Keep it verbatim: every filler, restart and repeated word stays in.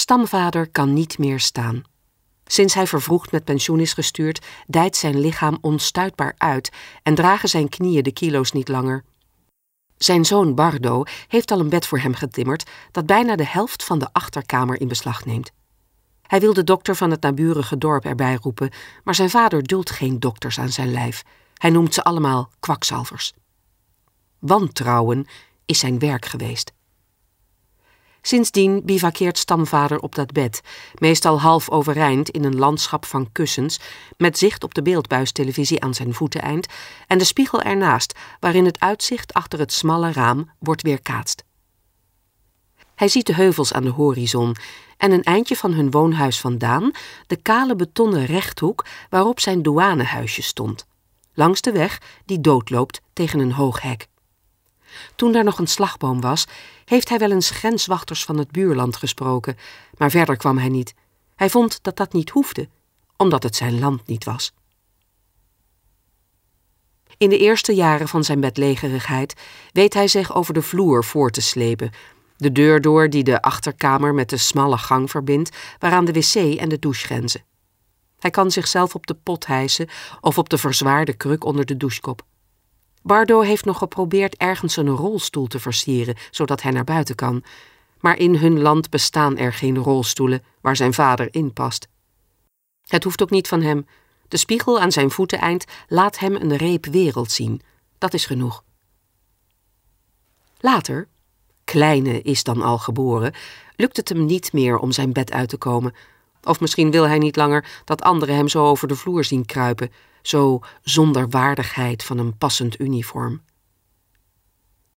Stamvader kan niet meer staan. Sinds hij vervroegd met pensioen is gestuurd, dijt zijn lichaam onstuitbaar uit en dragen zijn knieën de kilo's niet langer. Zijn zoon Bardo heeft al een bed voor hem getimmerd dat bijna de helft van de achterkamer in beslag neemt. Hij wil de dokter van het naburige dorp erbij roepen, maar zijn vader duldt geen dokters aan zijn lijf. Hij noemt ze allemaal kwakzalvers. Wantrouwen is zijn werk geweest. Sindsdien bivakkeert Stamvader op dat bed, meestal half overeind in een landschap van kussens, met zicht op de beeldbuistelevisie aan zijn voeteneind en de spiegel ernaast, waarin het uitzicht achter het smalle raam wordt weerkaatst. Hij ziet de heuvels aan de horizon en een eindje van hun woonhuis vandaan de kale betonnen rechthoek waarop zijn douanehuisje stond, langs de weg die doodloopt tegen een hoog hek. Toen daar nog een slagboom was, heeft hij wel eens grenswachters van het buurland gesproken, maar verder kwam hij niet. Hij vond dat dat niet hoefde, omdat het zijn land niet was. In de eerste jaren van zijn bedlegerigheid weet hij zich over de vloer voor te slepen, de deur door die de achterkamer met de smalle gang verbindt, waaraan de wc en de douche grenzen. Hij kan zichzelf op de pot hijsen of op de verzwaarde kruk onder de douchekop. Bardo heeft nog geprobeerd ergens een rolstoel te versieren, zodat hij naar buiten kan. Maar in hun land bestaan er geen rolstoelen waar zijn vader in past. Het hoeft ook niet van hem. De spiegel aan zijn voeteneind laat hem een reep wereld zien. Dat is genoeg. Later, Kleine is dan al geboren, lukt het hem niet meer om zijn bed uit te komen. Of misschien wil hij niet langer dat anderen hem zo over de vloer zien kruipen, zo zonder waardigheid van een passend uniform.